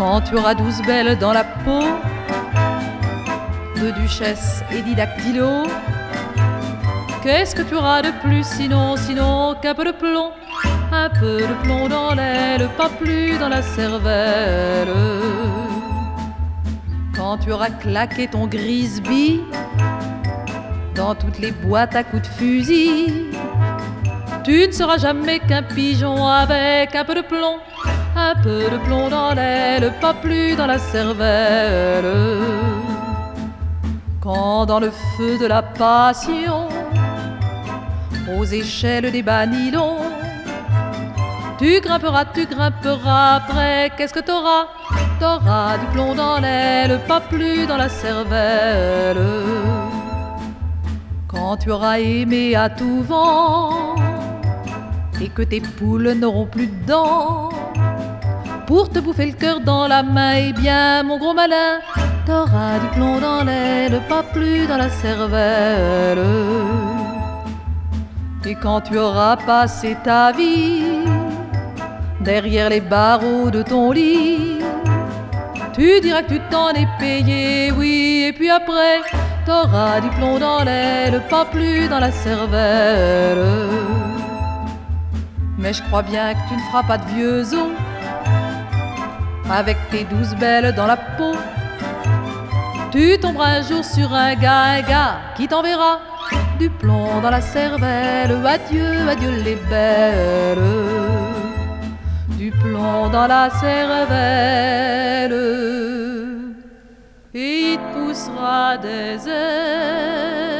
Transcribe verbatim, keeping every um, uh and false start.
Quand tu auras douze belles dans la peau, deux duchesses et dix dactylos, qu'est-ce que tu auras de plus sinon, sinon qu'un peu de plomb, un peu de plomb dans l'aile, pas plus dans la cervelle. Quand tu auras claqué ton Grisby dans toutes les boîtes à coups de fusil, tu ne seras jamais qu'un pigeon avec un peu de plomb, un peu de plomb dans l'aile, pas plus dans la cervelle. Quand dans le feu de la passion, aux échelles des banilons, tu grimperas, tu grimperas, après qu'est-ce que t'auras? T'auras du plomb dans l'aile, pas plus dans la cervelle. Quand tu auras aimé à tout vent et que tes poules n'auront plus de dents pour te bouffer le cœur dans la main, eh bien mon gros malin, t'auras du plomb dans l'aile, pas plus dans la cervelle. Et quand tu auras passé ta vie derrière les barreaux de ton lit, tu diras que tu t'en es payé, oui, et puis après t'auras du plomb dans l'aile, pas plus dans la cervelle. Mais je crois bien que tu ne feras pas de vieux os avec tes douze belles dans la peau. Tu tomberas un jour sur un gars, un gars qui t'enverra du plomb dans la cervelle. Adieu, adieu les belles, du plomb dans la cervelle. Et il te poussera des ailes